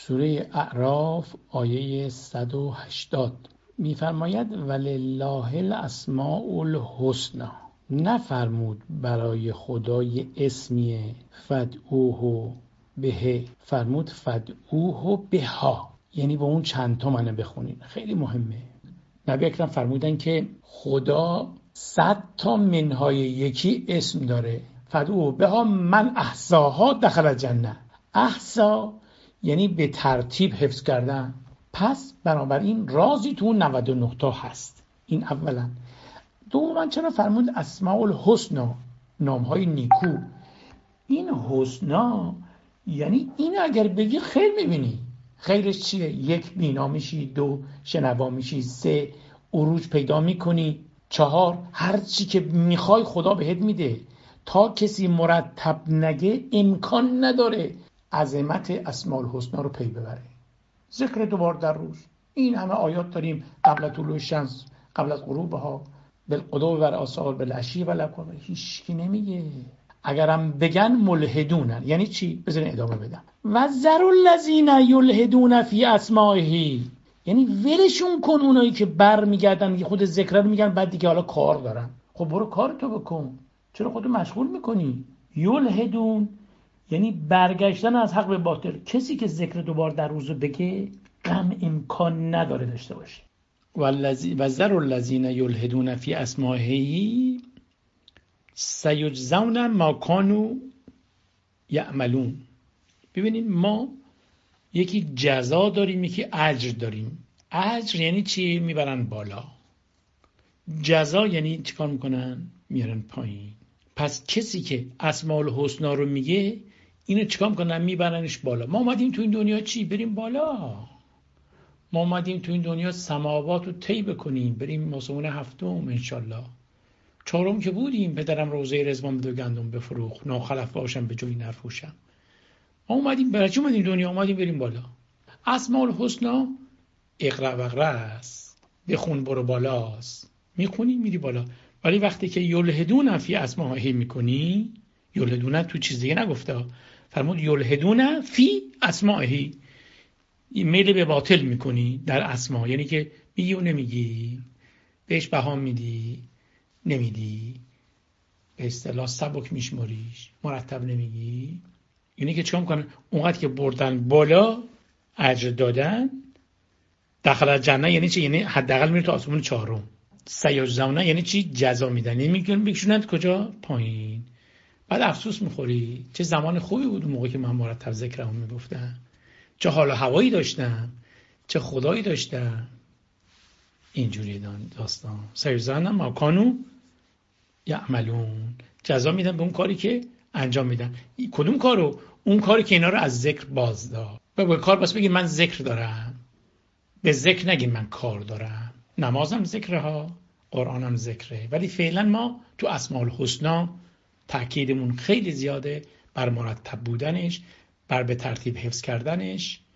سوره اعراف آیه 180 میفرماید ولله الاسماء الحسنی. نفرمود برای خدای اسمیه فدعوه به، فرمود فدعوه بها، یعنی با اون چند تا منه بخونین. خیلی مهمه. نبی اکرم فرمودن که خدا 100 تا منهای یکی اسم داره. فدعوه بها من احصاها دخل الجنه. احصا یعنی به ترتیب حفظ کردن، پس بنابراین رازی تو 99 تا هست. این اولا. دوما چرا فرمود اسماء الحسنا، نامهای نیکو؟ این حسنا یعنی این اگر بگی خیر میبینی. خیرش چیه؟ 1 بینا میشی، 2 شنوا میشی، 3 عروج پیدا میکنی، 4 هر چی که میخوای خدا بهت میده. تا کسی مرتب نگه امکان نداره عظمت اسماء الحسنا رو پی ببره. ذکر 2 بار در روز. این همه آیات داریم، قبل طلوع الشمس، قبل از غروبها، بالغدو و الآصال، بالعشی و الابکار. هیچ کی نمیگه. اگرم بگن ملحدونن. یعنی چی؟ بذارین ادامه بدم. و ذروا الذین یلحدون فی اسمائه، یعنی ولشون کن اونایی که بر میگردن خود ذکر رو میگن بعد دیگه حالا کار دارن. خب برو کارتو بکن، چرا خودتو مشغول میکنی؟ یلحدون یعنی برگشتن از حق به باطل. کسی که ذکر 2 بار در روز بگه غم امکان نداره داشته باشه. و ذروا الذین یلحدون فی اسمائه سیجزون ما کانوا یعملون. ببینید ما یکی جزا داریم، یکی اجر داریم. اجر یعنی چی؟ میبرن بالا. جزا یعنی چیکار میکنن؟ میارن پایین. پس کسی که اسماء الحسنا رو میگه اینو چیکار میکنن؟ میبرنش بالا. ما اومدیم تو این دنیا چی؟ بریم بالا. ما اومدیم تو این دنیا سماوات رو طی بکنیم، بریم آسمون 7 انشالله. 4 که بودیم پدرم روزه رزوان بده گندم بفروخت، ناخلف باشم به جوی نرفوشم. ما اومدیم برای چی اومدیم دنیا؟ اومدیم بریم بالا. اسماء الحسنا اقرا و اقرا است، بخون برو بالاست، میخونی میری بالا. ولی وقتی که یلحدون فی اسمائه میکنی، یلحدون تو چیز دیگه نگفته، فرمود یلحدون فی اسمائه، میل به باطل میکنی در اسما، یعنی که میگی و نمیگی، بهش بها میدی نمیدی، به اصطلاح سبک میشماریش، مرتب نمیگی. یعنی که چیکار میکنن؟ اونقدر که بردن بالا اجر دادن، داخل الجنه یعنی چی؟ یعنی حداقل میره تو آسمون 4. سیجزون یعنی چی؟ جزا میدن. یعنی میگن بکشونن کجا؟ پایین. بعد افسوس میخوری چه زمان خوبی بود اون موقع که من مرتب ذکرمو میگفتم، چه حال و هوایی داشتم، چه خدایی داشتم. اینجوری داستان. سیجزون ما کانوا یعملون، جزا میدن به اون کاری که انجام میدن. کدوم کارو؟ اون کاری که اینا رو از ذکر باز داد. به کار بس بگید من ذکر دارم، به ذکر نگید من کار دارم. نمازم ذکره ها، قرآنم ذکره، ولی فعلا ما تو اسماء الحسنا تأکیدمون خیلی زیاده بر مرتب بودنش، بر به ترتیب حفظ کردنش،